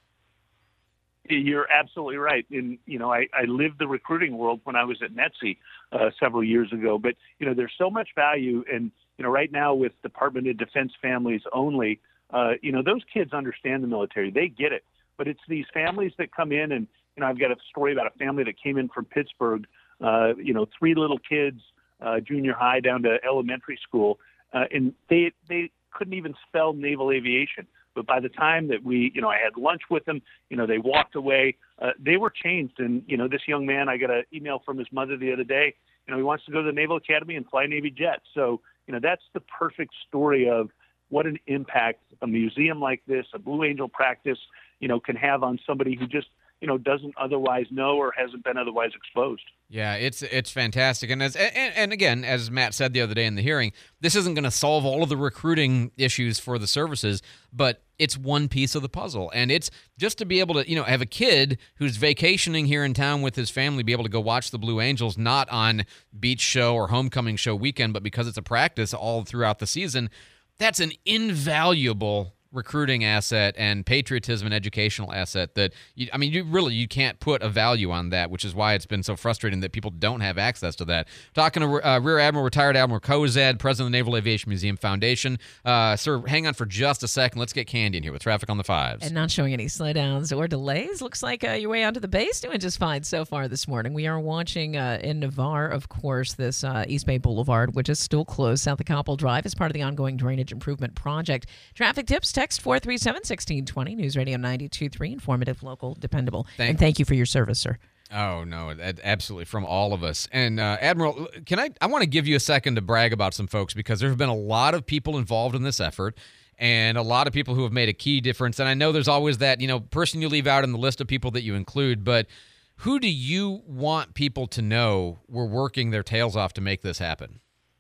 [SPEAKER 19] You're absolutely right. And, you know, I, I lived the recruiting world when I was at N E T S I uh, several years ago. But, you know, there's so much value. And, you know, right now with Department of Defense families only, uh, you know, those kids understand the military. They get it. But it's these families that come in. And, you know, I've got a story about a family that came in from Pittsburgh, uh, you know, three little kids, uh, junior high down to elementary school. Uh, and they they couldn't even spell naval aviation. But by the time that we, you know, I had lunch with them, you know, they walked away. Uh, they were changed. And, you know, this young man, I got an email from his mother the other day. You know, he wants to go to the Naval Academy and fly Navy jets. So, you know, that's the perfect story of what an impact a museum like this, a Blue Angel practice, you know, can have on somebody who just, you know, doesn't otherwise know or hasn't been otherwise exposed.
[SPEAKER 3] Yeah, it's it's fantastic. And as and, and again, as Matt said the other day in the hearing, this isn't going to solve all of the recruiting issues for the services, but it's one piece of the puzzle. And it's just to be able to, you know, have a kid who's vacationing here in town with his family be able to go watch the Blue Angels, not on beach show or homecoming show weekend, but because it's a practice all throughout the season. That's an invaluable recruiting asset and patriotism and educational asset that, you, I mean, you really, you can't put a value on that, which is why it's been so frustrating that people don't have access to that. Talking to uh, Rear Admiral, retired Admiral Kozad, president of the Naval Aviation Museum Foundation. Uh, sir, hang on for just a second. Let's get Candy in here with traffic on the fives.
[SPEAKER 5] And not showing any slowdowns or delays. Looks like uh, your way onto the base doing just fine so far this morning. We are watching uh, in Navarre, of course, this uh, East Bay Boulevard, which is still closed south of Coppell Drive as part of the ongoing drainage improvement project. Traffic tips, text four three seven, one six two zero, News Radio ninety-two point three, informative, local, dependable.
[SPEAKER 3] Thank
[SPEAKER 5] and thank you for your service, sir.
[SPEAKER 3] Oh, no, absolutely, from all of us. And uh, Admiral, can I, I want to give you a second to brag about some folks because there have been a lot of people involved in this effort and a lot of people who have made a key difference. And I know there's always that, you know, person you leave out in the list of people that you include, but who do you want people to know were working their tails off to make this happen?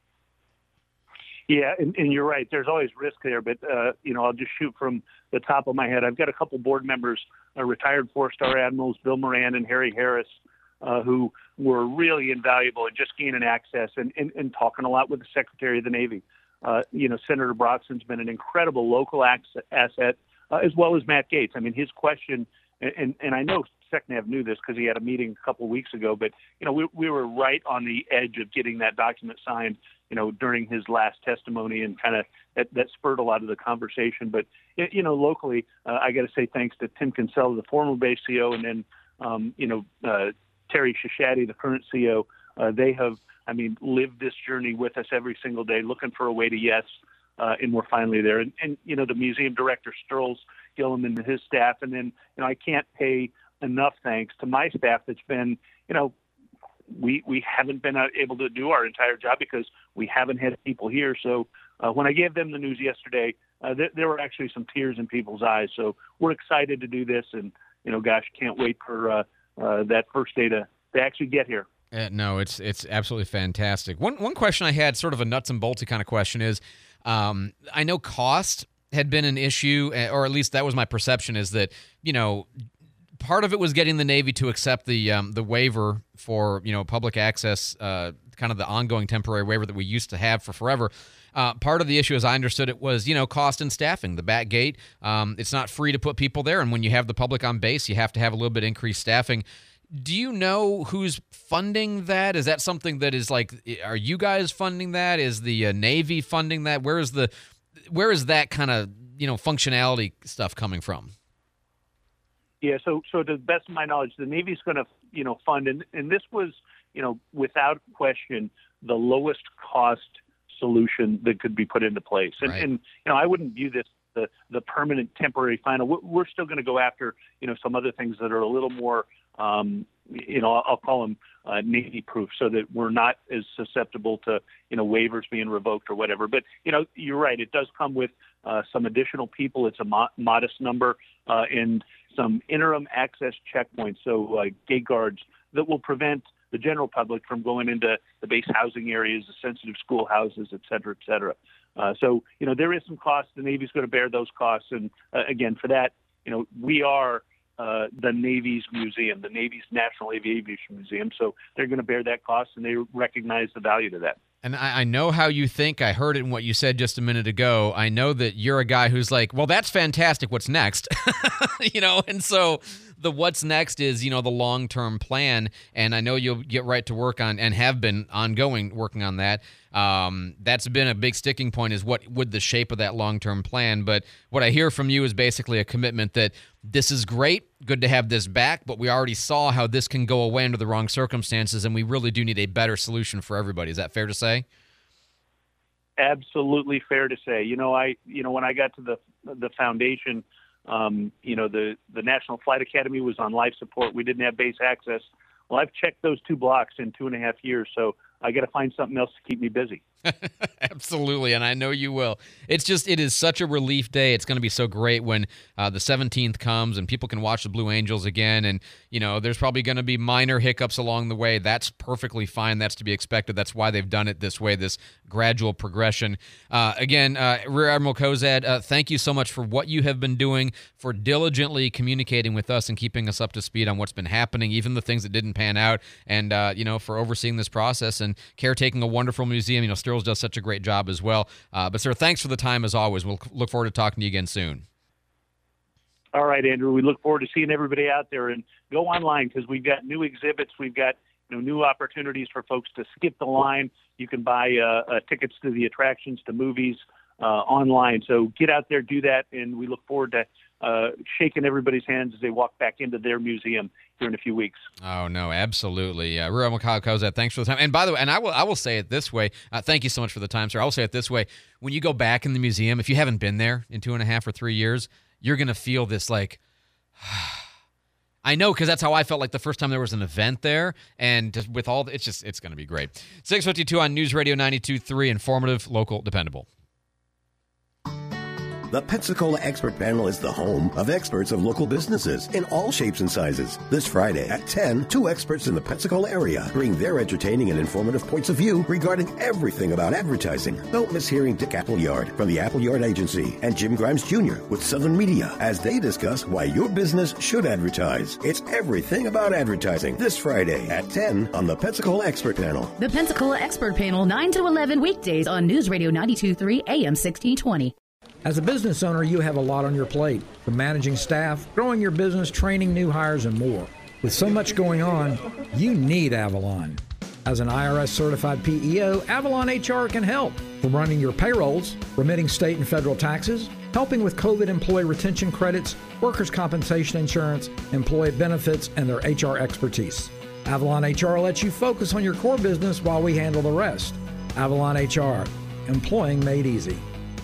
[SPEAKER 19] Yeah, and, and you're right. There's always risk there, but, uh, you know, I'll just shoot from the top of my head. I've got a couple board members, uh, retired four-star admirals, Bill Moran and Harry Harris, uh, who were really invaluable in just gaining access and, and, and talking a lot with the Secretary of the Navy. Uh, you know, Senator Brockson's been an incredible local asset, uh, as well as Matt Gaetz. I mean, his question, and, and, and I know SecNav knew this because he had a meeting a couple of weeks ago, but, you know, we, we were right on the edge of getting that document signed, you know, during his last testimony, and kind of that, that spurred a lot of the conversation. But, you know, locally, uh, I got to say thanks to Tim Kinsella, the former base C O, and then, um, you know, uh, Terry Shishadi, the current C O. Uh, they have, I mean, lived this journey with us every single day, looking for a way to yes, uh, and we're finally there. And, and, you know, the museum director, Sterls Gillum, and his staff. And then, you know, I can't pay enough thanks to my staff that's been, you know, we we haven't been able to do our entire job because we haven't had people here. So uh, when I gave them the news yesterday, uh, th- there were actually some tears in people's eyes. So we're excited to do this, and, you know, gosh, can't wait for uh, uh, that first day to, to actually get here.
[SPEAKER 3] Uh, no, it's it's absolutely fantastic. One one question I had, sort of a nuts and boltsy kind of question, is um, I know cost had been an issue, or at least that was my perception, is that, you know, part of it was getting the Navy to accept the um, the waiver for, you know, public access, uh, kind of the ongoing temporary waiver that we used to have for forever. Uh, part of the issue, as I understood it, was, you know, cost and staffing. The back gate, um, it's not free to put people there, and when you have the public on base, you have to have a little bit increased staffing. Do you know who's funding that? Is that something that is like, are you guys funding that? Is the uh, Navy funding that? Where is the, where is that kind of, you know, functionality stuff coming from?
[SPEAKER 19] Yeah, so so to the best of my knowledge, the Navy's going to, you know, fund, and, and this was, you know, without question, the lowest cost solution that could be put into place. And,
[SPEAKER 3] Right.
[SPEAKER 19] and you know, I wouldn't view this the the permanent temporary final. We're, we're still going to go after, you know, some other things that are a little more, um, you know, I'll call them uh, Navy proof, so that we're not as susceptible to, you know, waivers being revoked or whatever. But, you know, you're right. It does come with uh, some additional people. It's a mo- modest number uh, and some interim access checkpoints, so uh, gate guards that will prevent the general public from going into the base housing areas, the sensitive schoolhouses, et cetera, et cetera. Uh, so, you know, there is some cost. The Navy's going to bear those costs. And uh, again, for that, you know, we are uh, the Navy's museum, the Navy's National Aviation Museum. So they're going to bear that cost, and they recognize the value to that.
[SPEAKER 3] And I, I know how you think. I heard it in what you said just a minute ago. I know that you're a guy who's like, well, that's fantastic. What's next? you know, and so the what's next is, you know, the long-term plan. And I know you'll get right to work on, and have been ongoing working on that. Um, that's been a big sticking point, is what would the shape of that long-term plan. But what I hear from you is basically a commitment that this is great, good to have this back, but we already saw how this can go away under the wrong circumstances, and we really do need a better solution for everybody. Is that fair to say?
[SPEAKER 19] Absolutely fair to say. You know, I, you know, when I got to the the foundation, um, you know, the the National Flight Academy was on life support. We didn't have base access. Well, I've checked those two blocks in two and a half years, so I got to find something else to keep me busy.
[SPEAKER 3] Absolutely, and I know you will. It's just, it is such a relief day. It's going to be so great when uh, the seventeenth comes and people can watch the Blue Angels again. And, you know, there's probably going to be minor hiccups along the way. That's perfectly fine. That's to be expected. That's why they've done it this way, this gradual progression. Uh, again, uh, Rear Admiral Kozad, uh, thank you so much for what you have been doing, for diligently communicating with us and keeping us up to speed on what's been happening, even the things that didn't pan out, and, uh, you know, for overseeing this process and caretaking a wonderful museum. You know, Sterls does such a great job as well. Uh, but, sir, thanks for the time as always. We'll look forward to talking to you again soon.
[SPEAKER 19] All right, Andrew. We look forward to seeing everybody out there, and go online, because we've got new exhibits. We've got, you know, new opportunities for folks to skip the line. You can buy uh, uh, tickets to the attractions, to movies uh, online. So get out there, do that, and we look forward to uh, shaking everybody's hands as they walk back into their museum here in a few weeks.
[SPEAKER 3] Oh, no, absolutely. Uh, Rear Admiral Kyle Kozad, thanks for the time. And by the way, and I will I will say it this way. Uh, thank you so much for the time, sir. I will say it this way. When you go back in the museum, if you haven't been there in two and a half or three years, you're going to feel this like, I know, because that's how I felt like the first time there was an event there. And just with all, the, it's just, it's going to be great. six fifty-two on News Radio ninety-two point three, informative, local, dependable.
[SPEAKER 4] The Pensacola Expert Panel is the home of experts of local businesses in all shapes and sizes. This Friday at ten, two experts in the Pensacola area bring their entertaining and informative points of view regarding everything about advertising. Don't miss hearing Dick Appleyard from the Appleyard Agency and Jim Grimes Junior with Southern Media as they discuss why your business should advertise. It's everything about advertising this Friday at ten on the Pensacola Expert Panel.
[SPEAKER 6] The Pensacola Expert Panel, nine to eleven weekdays on News Radio ninety-two point three A M sixteen twenty.
[SPEAKER 7] As a business owner, you have a lot on your plate, from managing staff, growing your business, training new hires, and more. With so much going on, you need Avalon. As an I R S-certified P E O, Avalon H R can help, from running your payrolls, remitting state and federal taxes, helping with COVID employee retention credits, workers' compensation insurance, employee benefits, and their H R expertise. Avalon H R lets you focus on your core business while we handle the rest. Avalon H R, employing made easy.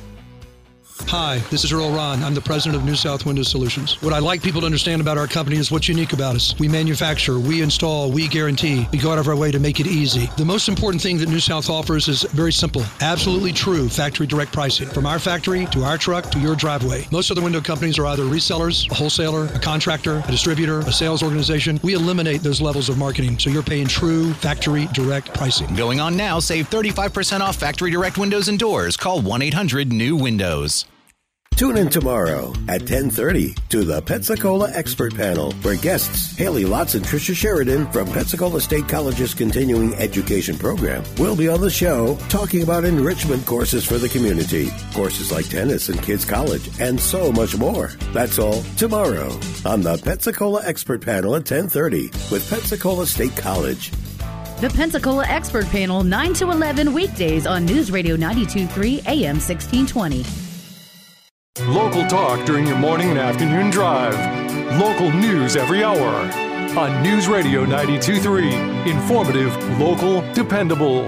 [SPEAKER 8] Hi, this is Earl Ron. I'm the president of New South Window Solutions. What I'd like people to understand about our company is what's unique about us. We manufacture, we install, we guarantee. We go out of our way to make it easy. The most important thing that New South offers is very simple, absolutely true factory direct pricing. From our factory to our truck to your driveway. Most other window companies are either resellers, a wholesaler, a contractor, a distributor, a sales organization. We eliminate those levels of marketing, so you're paying true factory direct pricing.
[SPEAKER 25] Going on now, save thirty-five percent off factory direct windows and doors. Call one eight hundred new windows.
[SPEAKER 4] Tune in tomorrow at ten thirty to the Pensacola Expert Panel, where guests Haley Lotz and Tricia Sheridan from Pensacola State College's Continuing Education Program will be on the show talking about enrichment courses for the community, courses like tennis and kids college, and so much more. That's all tomorrow on the Pensacola Expert Panel at ten thirty with Pensacola State College.
[SPEAKER 6] The Pensacola Expert Panel, nine to eleven weekdays on News Radio ninety-two point three A M sixteen twenty.
[SPEAKER 1] Local talk during your morning and afternoon drive. local news every hour. On News Radio ninety-two point three, informative, local, dependable.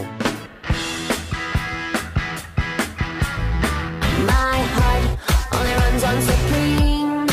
[SPEAKER 9] My heart only runs on Supreme.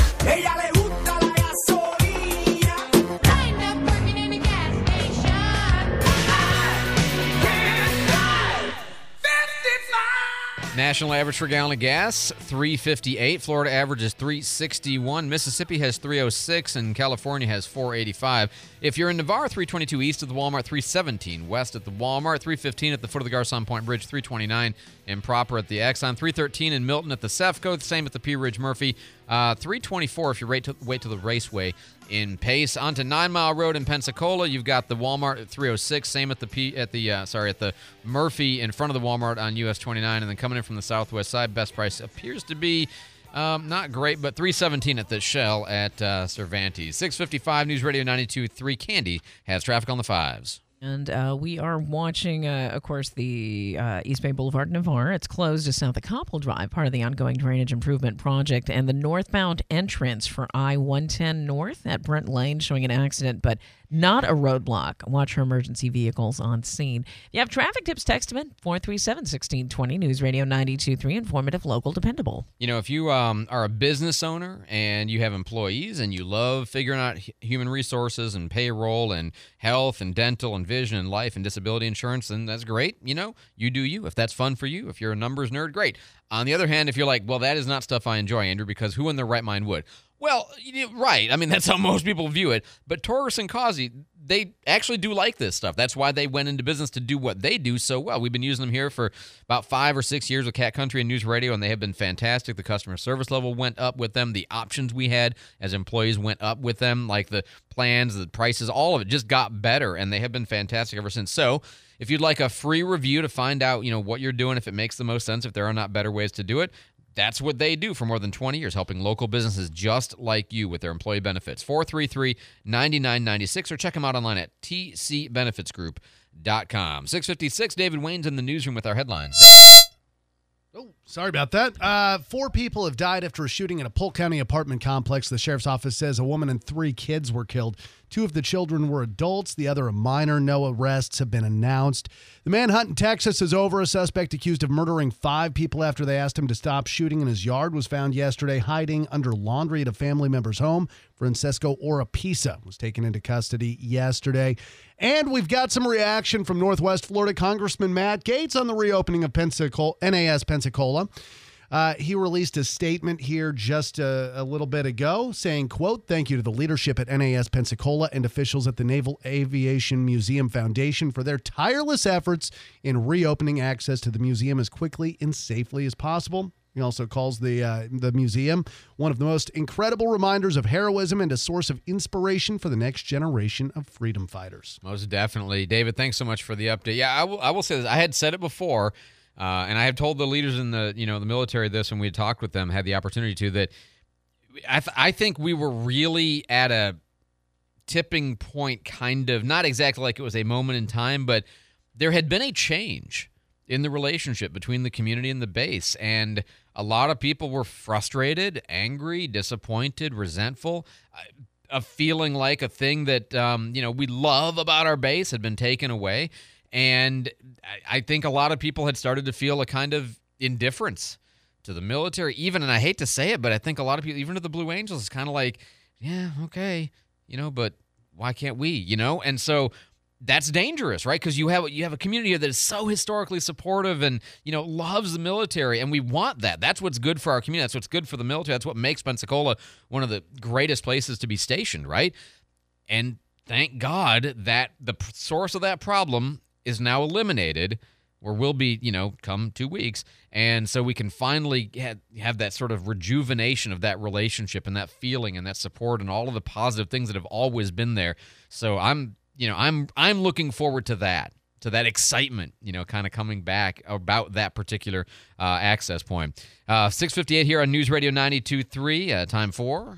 [SPEAKER 3] National average for a gallon of gas, three fifty-eight. Florida average is three sixty-one. Mississippi has three oh six, and California has four eighty-five. If you're in Navarre, three twenty-two east at the Walmart, three seventeen west at the Walmart, three fifteen at the foot of the Garcon Point Bridge, three twenty-nine improper at the Exxon, three thirteen in Milton at the Cefco, the same at the Pea Ridge Murphy, uh, three twenty-four if you wait to, wait to the Raceway in Pace. On to Nine Mile Road in Pensacola, you've got the Walmart at three oh six, same at the P, at the uh, sorry at the Murphy in front of the Walmart on U S twenty-nine, and then coming in from the southwest side, best price appears to be um, not great, but three seventeen at the Shell at uh, Cervantes. six fifty-five News Radio ninety-two point three. Candy has traffic on the fives.
[SPEAKER 5] And uh, we are watching, uh, of course, the uh, East Bay Boulevard, Navarre. It's closed to south of Copple Drive, part of the ongoing drainage improvement project. And the northbound entrance for I one ten North at Brent Lane showing an accident, but not a roadblock. Watch for emergency vehicles on scene. If you have traffic tips, text them in four three seven, one six two zero. News Radio ninety-two point three, informative, local, dependable.
[SPEAKER 3] You know, if you um, are a business owner and you have employees and you love figuring out h- human resources and payroll and health and dental and vision and life and disability insurance, then that's great. You know, you do you. If that's fun for you, if you're a numbers nerd, great. On the other hand, if you're like, well, that is not stuff I enjoy, Andrew, because who in their right mind would? Well, right. I mean, that's how most people view it. But Taurus and Causey, they actually do like this stuff. That's why they went into business to do what they do so well. We've been using them here for about five or six years with Cat Country and News Radio, and they have been fantastic. The customer service level went up with them. The options we had as employees went up with them, like the plans, the prices, all of it just got better, and they have been fantastic ever since. So if you'd like a free review to find out, you know, what you're doing, if it makes the most sense, if there are not better ways to do it, that's what they do for more than twenty years, helping local businesses just like you with their employee benefits. four three three, nine nine nine six or check them out online at t c benefits group dot com. six fifty-six, David Wayne's in the newsroom with our headlines.
[SPEAKER 15] Oh, sorry about that. Uh, four people have died after a shooting at a Polk County apartment complex. The sheriff's office says a woman and three kids were killed. Two of the children were adults, the other a minor. No arrests have been announced. The manhunt in Texas is over. A suspect accused of murdering five people after they asked him to stop shooting in his yard was found yesterday hiding under laundry at a family member's home. Francesco Oropesa was taken into custody yesterday. And we've got some reaction from Northwest Florida Congressman Matt Gaetz on the reopening of Pensacola, N A S Pensacola. Uh, he released a statement here just a, a little bit ago saying, quote, "Thank you to the leadership at N A S Pensacola and officials at the Naval Aviation Museum Foundation for their tireless efforts in reopening access to the museum as quickly and safely as possible." He also calls the uh, the museum one of the most incredible reminders of heroism and a source of inspiration for the next generation of freedom fighters.
[SPEAKER 3] Most definitely. David, thanks so much for the update. Yeah, I will, I will say this. I had said it before, uh, and I have told the leaders in the you know the military this when we had talked with them, had the opportunity to, that I, th- I think we were really at a tipping point, kind of, not exactly like it was a moment in time, but there had been a change in the relationship between the community and the base, and a lot of people were frustrated, angry, disappointed, resentful, of feeling like a thing that um, you know we love about our base had been taken away. And I think a lot of people had started to feel a kind of indifference to the military, even, and I hate to say it, but I think a lot of people, even to the Blue Angels, is kind of like, yeah, okay, you know, but why can't we, you know? And so that's dangerous, right? Because you have you have a community here that is so historically supportive and, you know, loves the military, and we want that. That's what's good for our community. That's what's good for the military. That's what makes Pensacola one of the greatest places to be stationed, right? And thank God that the p- source of that problem is now eliminated, or will be, you know, come two weeks. And so we can finally ha- have that sort of rejuvenation of that relationship and that feeling and that support and all of the positive things that have always been there. So I'm You know, I'm I'm looking forward to that, to that excitement, you know, kind of coming back about that particular uh, access point. Uh, six fifty-eight here on News Radio ninety-two point three. Uh, time for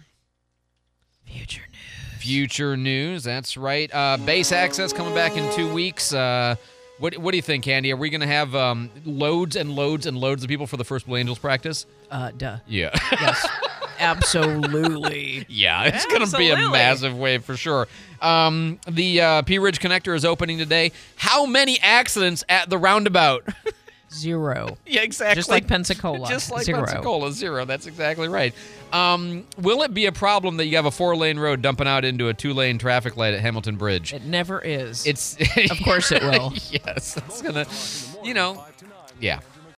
[SPEAKER 5] Future News.
[SPEAKER 3] Future News, that's right. Uh, base access coming back in two weeks. Uh, what what do you think, Candy? Are we going to have um, loads and loads and loads of people for the first Blue Angels practice?
[SPEAKER 5] Uh, duh.
[SPEAKER 3] Yeah.
[SPEAKER 5] Yes. Absolutely.
[SPEAKER 3] Yeah, it's going to be a
[SPEAKER 5] Absolutely.
[SPEAKER 3] massive wave for sure. Um, the uh, Pea Ridge Connector is opening today. How many accidents at the roundabout?
[SPEAKER 5] Zero.
[SPEAKER 3] Yeah, exactly.
[SPEAKER 5] Just like Pensacola.
[SPEAKER 3] Just like
[SPEAKER 5] Zero.
[SPEAKER 3] Pensacola, zero. That's exactly right. Um, will it be a problem that you have a four-lane road dumping out into a two-lane traffic light at Hamilton Bridge?
[SPEAKER 5] It never is.
[SPEAKER 3] It's
[SPEAKER 5] Of course it will.
[SPEAKER 3] Yes, it's gonna. You know. Yeah.